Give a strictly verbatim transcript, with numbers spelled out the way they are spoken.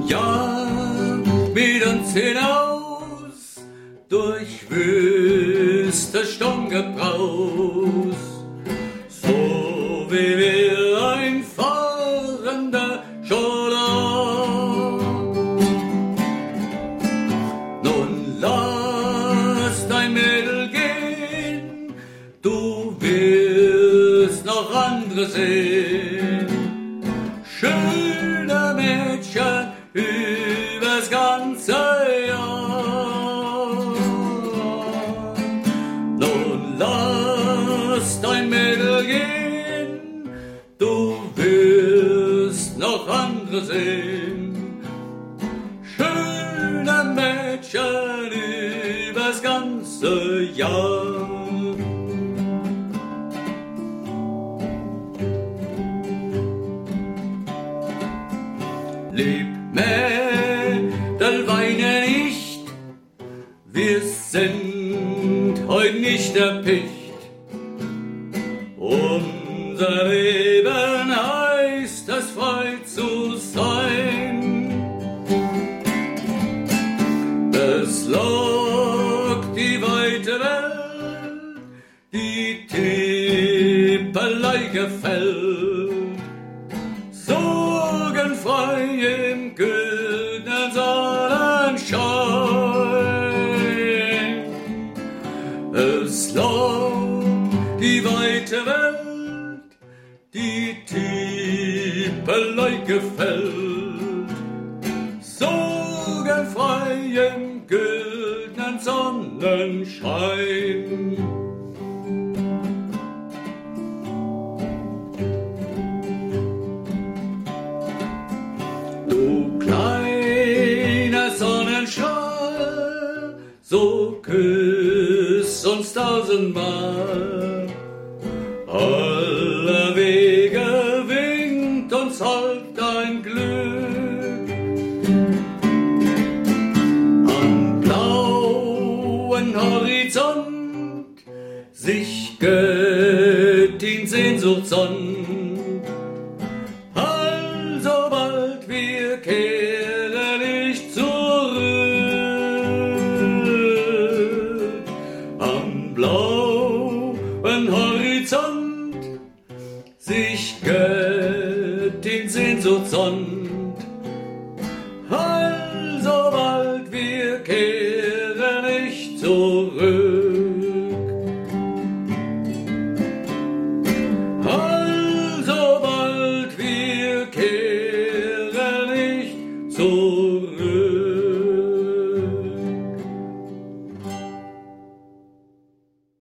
Ja, mit uns hinaus durch wüste Sturmgebraus, so wie wir ein fahrender Scholler. Nun lass dein Mädel gehen, du wirst noch andere sehen. Schöne Mädchen übers ganze Jahr. Nun lass dein Mädel gehen, du wirst noch andere sehen. Schöne Mädchen übers ganze Jahr. Lieb Mädel, weine nicht, wir sind heut nicht erpicht. Unser Leben heißt es, frei zu sein. Es lockt die weite Welt, die Tippelei gefällt. Sorgenfrei im güldenen Sonnenschein. Es lockt die weite Welt, die Tippelei gefällt. Sorgenfrei im güldenen Sonnenschein. Du kleiner Sonnenstrahl, so küss uns tausendmal. Aller Wege winkt uns halt dein Glück. Am blauen Horizont sich Göttin Sehnsucht sonnt. Alsobald wir kehren nicht zurück. Am blauen Horizont